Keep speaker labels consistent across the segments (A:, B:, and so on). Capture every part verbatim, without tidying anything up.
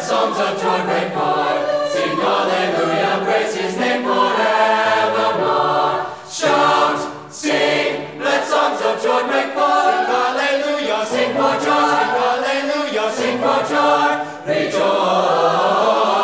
A: songs of joy break forth. Sing hallelujah, praise his name forevermore. Shout, sing, let songs of joy break forth. Sing hallelujah, sing for joy. Sing hallelujah, sing for joy. Rejoice.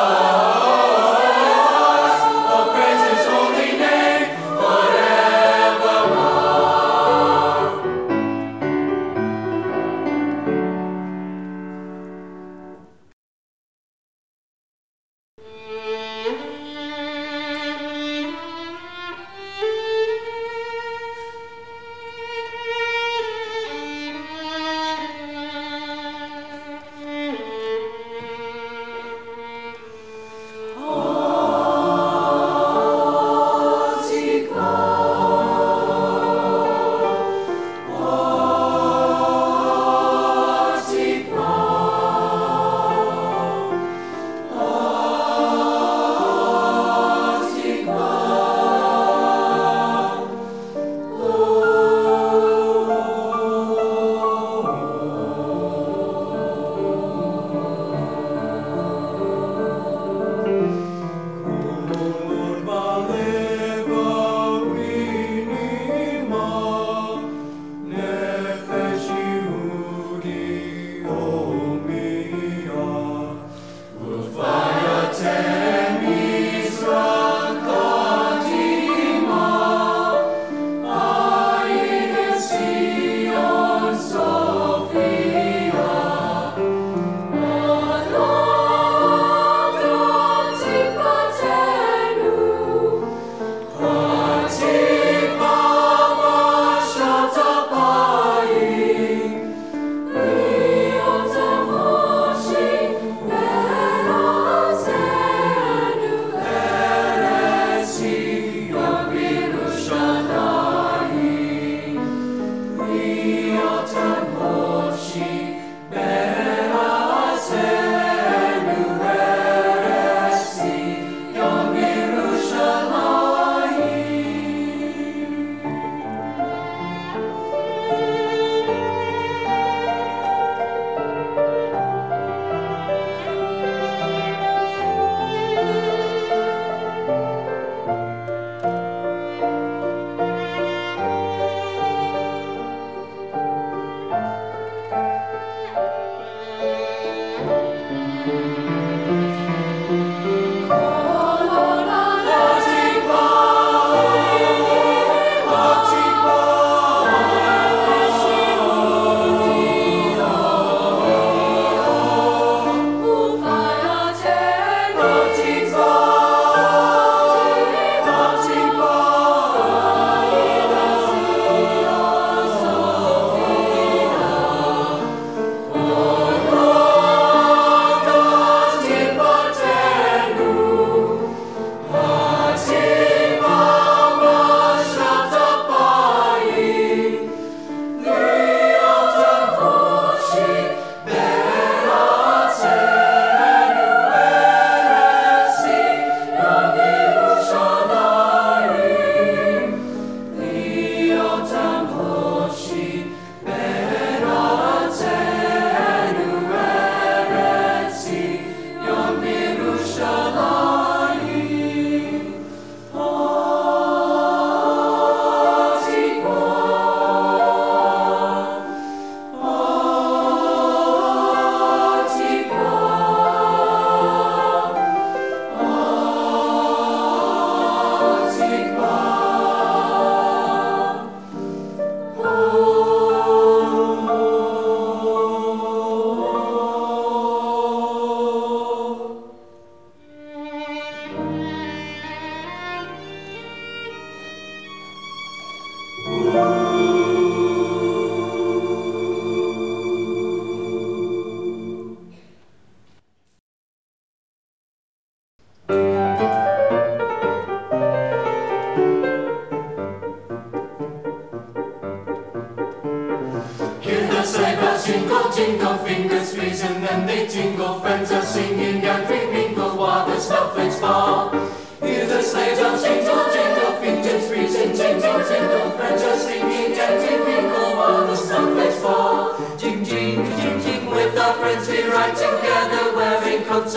B: Jingle, jingle, fingers freeze and then they tingle. Friends are singing and we mingle while the snowflakes fall. Hear the sleigh bells jingle, jingle, fingers freeze and jingle, jingle. Friends are singing and we mingle while the snowflakes fall. Jing, jing, jing, jing, with our friends we ride together, wearing coats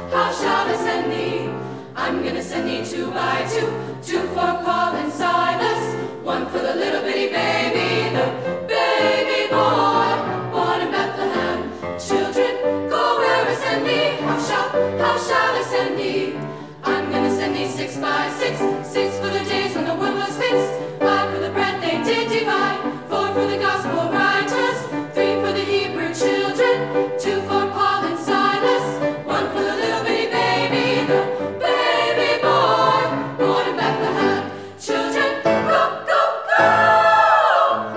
B: how shall I send thee? I'm gonna send thee two by two, two for Paul and Silas, one for the little bitty baby, the baby boy, born in Bethlehem. Children, go where I send thee, how shall, how shall I send thee? I'm gonna send thee six by six, six for the days when the world was fixed, five for the bread they did divide, four for the gospel writers, three for the Hebrew children, two for Paul and Silas, one for the little bitty baby, the baby boy, born in Bethlehem. Children, go, go, go!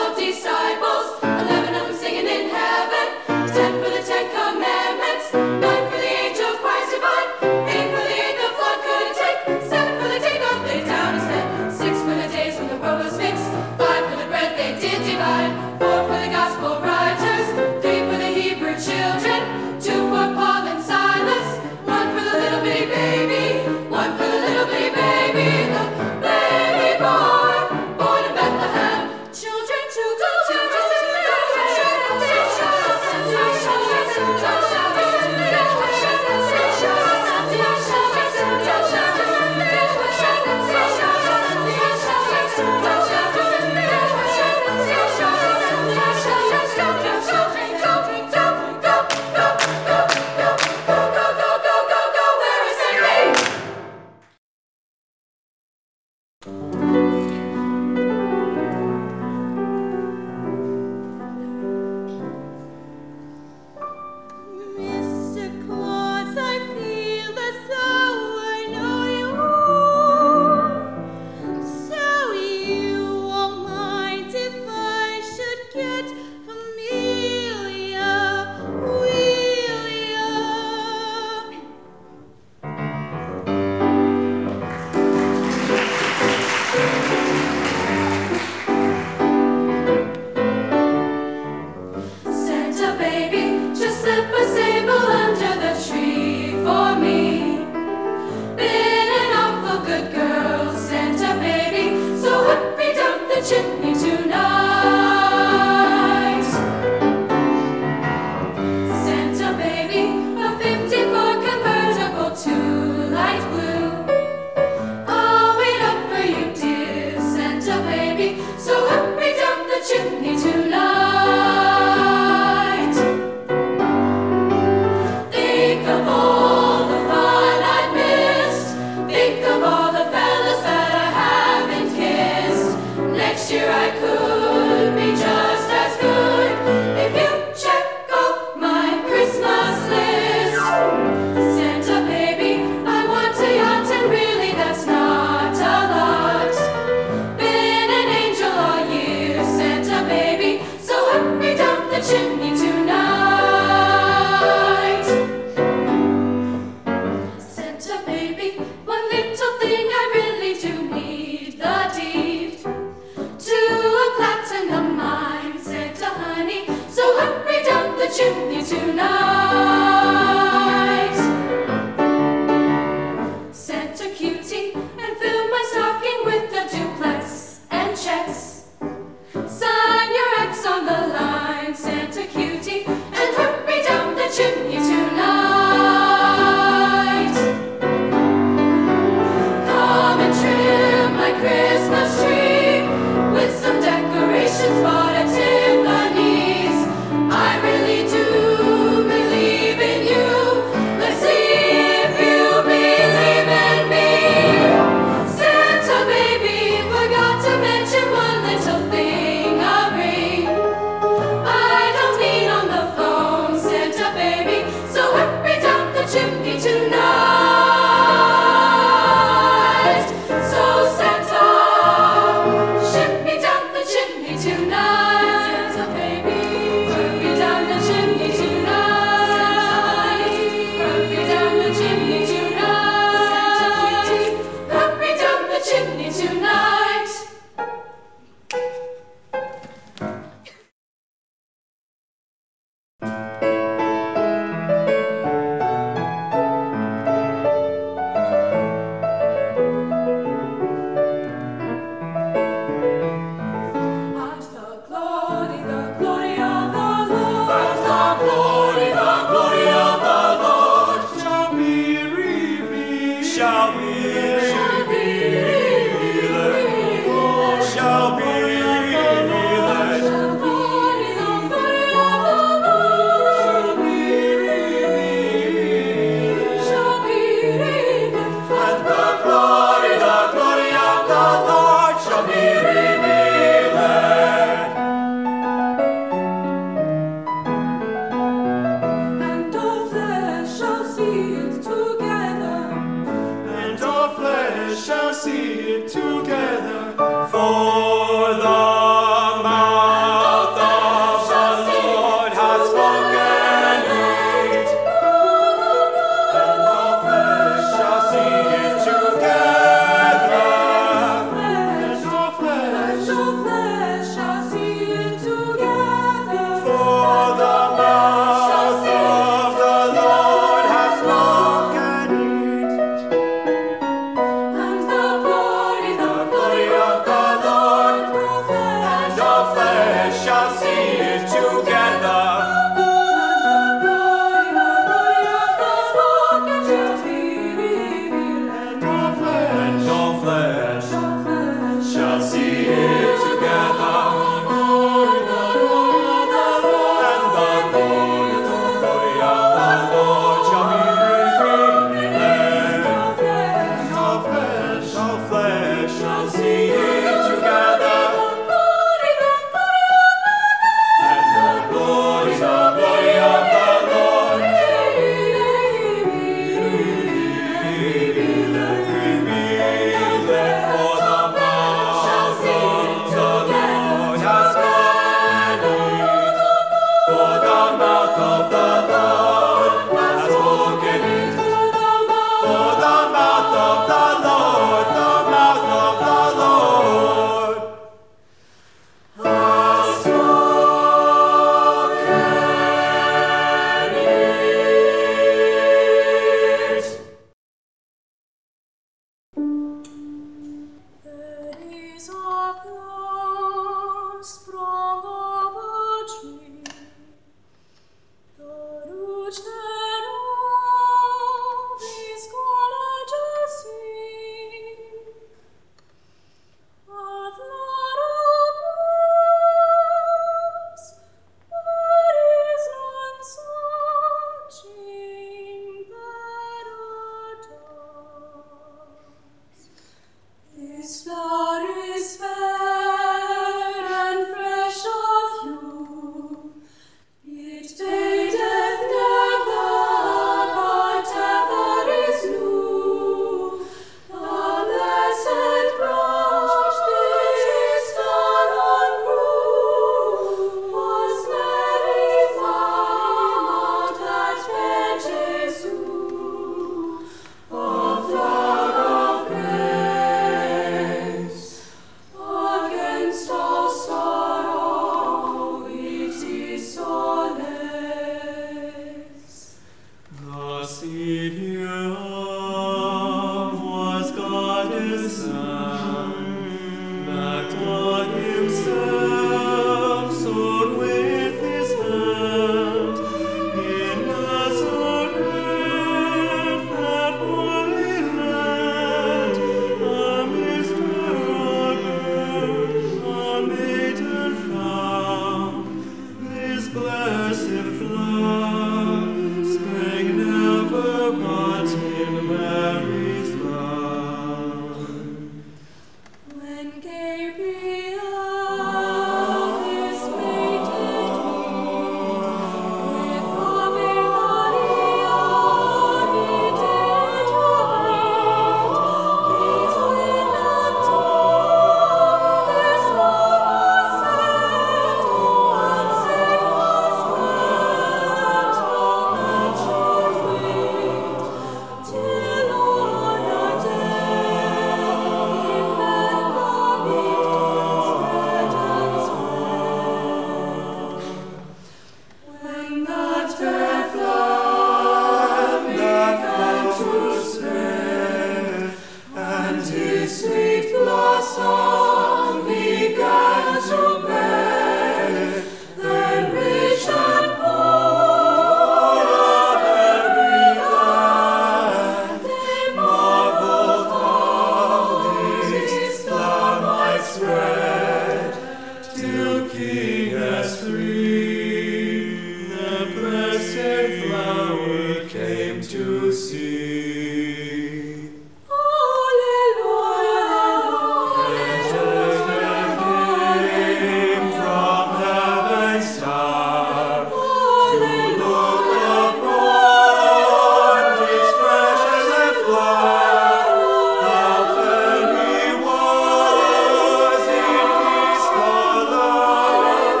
B: Hallelujah,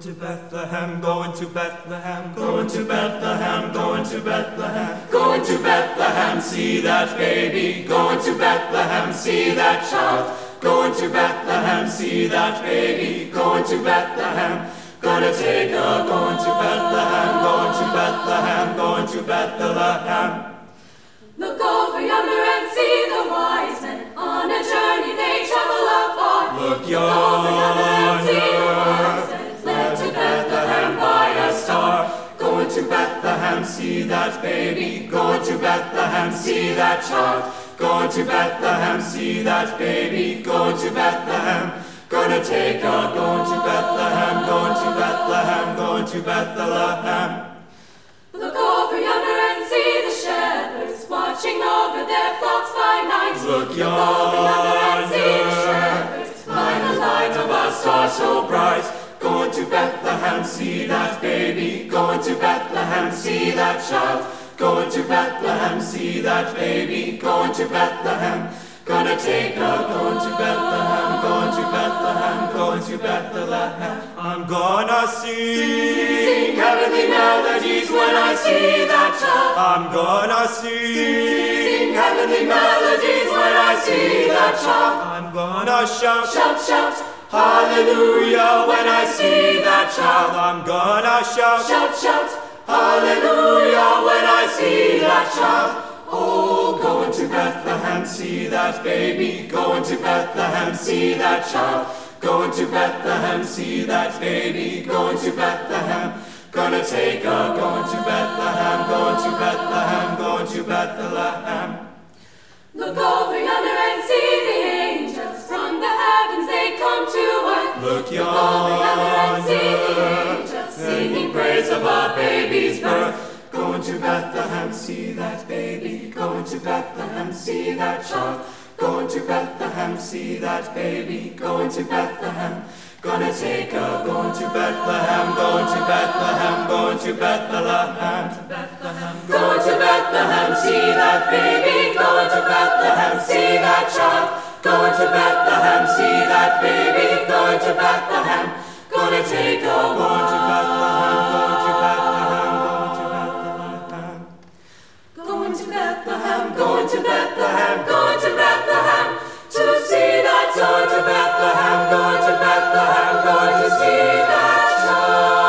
A: to Bethlehem, going to Bethlehem, going to Bethlehem, going to Bethlehem, going to Bethlehem, see that baby, going to Bethlehem, see that child, going to Bethlehem, see that baby, going to Bethlehem, gonna take her, going to Bethlehem, going to Bethlehem, going to Bethlehem.
B: Look over yonder and see the wise men, on a journey they travel afar.
A: Look yonder,
B: led to Bethlehem by a star.
A: Going to Bethlehem, see that baby, going to Bethlehem, see that child, going to Bethlehem, see that baby, going to Bethlehem, gonna take her, going to Bethlehem, going to Bethlehem, going to Bethlehem.
B: Look over yonder and see the shepherds watching over their flocks by night.
A: Look yonder,
B: over yonder and see the shepherds by the light of a star so bright.
A: Going to Bethlehem, see that baby, going to Bethlehem, see that child, going to Bethlehem, see that baby, going to Bethlehem, gonna take her, going to Bethlehem, going to Bethlehem, going to Bethlehem. I'm gonna sing,
B: sing heavenly melodies when I see that child.
A: I'm gonna sing,
B: sing heavenly melodies when I see that child.
A: I'm gonna shout,
B: shout, shout,
A: hallelujah when I see that child. I'm gonna shout,
B: shout, shout,
A: hallelujah when I see that child. Oh, going to Bethlehem, see that baby, going to Bethlehem, see that child, going to Bethlehem, see that baby, going to Bethlehem, gonna take her, going to Bethlehem, going to Bethlehem, going to Bethlehem.
B: Look over yonder and see the angels from the heavens, they come to earth.
A: Look
B: Look over yonder and see the
A: yonder,
B: angels
A: singing praise of our baby's birth. Going to Bethlehem, see that baby, going to Bethlehem, see that child, going to Bethlehem, see that baby, going to Bethlehem, gonna take her, going to Bethlehem, going to Bethlehem, going to Bethlehem, going to Bethlehem, see that baby, going to Bethlehem, see that child, going to Bethlehem, see that baby, going to Bethlehem, gonna take her, going to Bethlehem, going to Bethlehem,
B: Going to Bethlehem,
A: going to Bethlehem,
B: going to Bethlehem, to see that
A: going to Bethlehem, going to Bethlehem, going to see that child.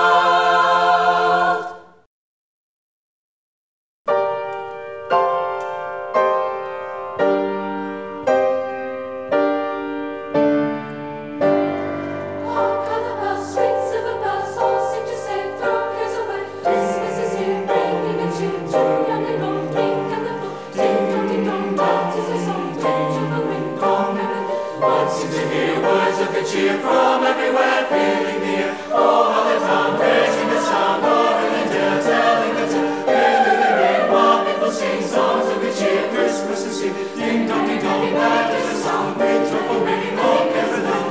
B: Hark, how the bells, sweet silver bells, all seem to say, throw cares away. Christmas is here, bringing a cheer to young and old, meek and the bold. Ding dong, ding dong, that is a song, ring, dong,
A: One seems to hear words of good cheer from everywhere, filling the air. Oh, how the town praising the sound, roaring and dare, telling the tale. Filling the rain, while people sing songs of good cheer. Christmas is here, ding dong, ding dong, that is the sound, with joyful ringing, all caroling.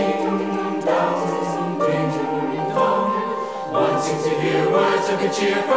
A: One seems to hear words of good cheer